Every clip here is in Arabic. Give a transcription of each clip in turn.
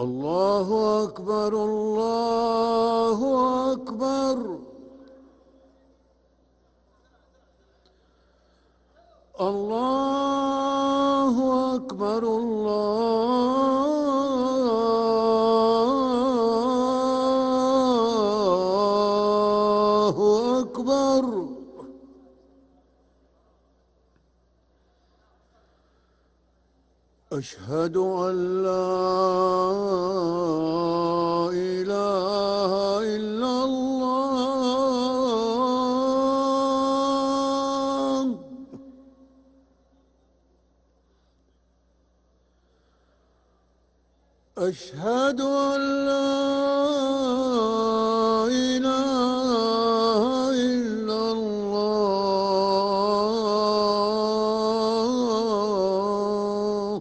الله أكبر الله أكبر. الله أكبر الله أكبر. أشهد أن لا إله إلا الله. أشهد أن لا إله إلا الله.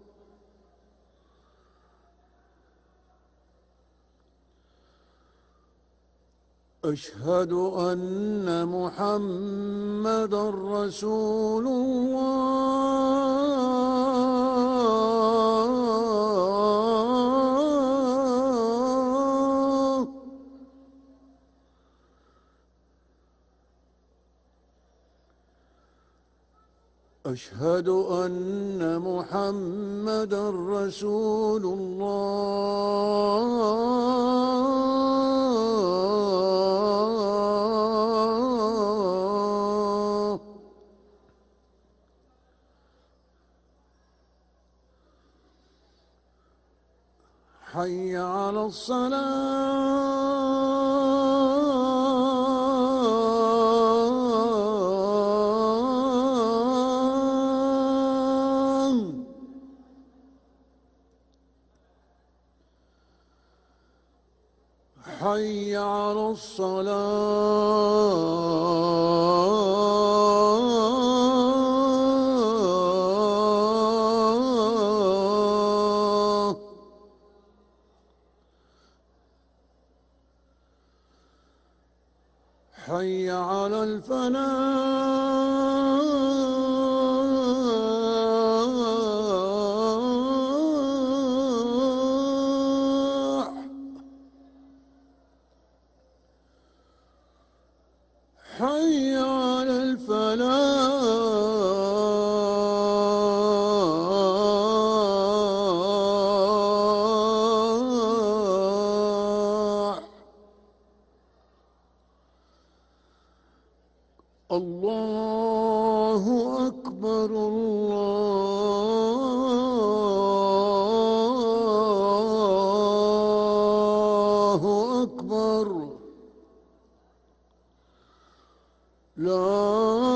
أشهد أن محمدًا رسول الله. أشهد أن محمدًا رسول الله. حي على الصلاة. حي على الصلاة. حي على الفلاح. حي على الفلاح. الله أكبر الله أكبر. لا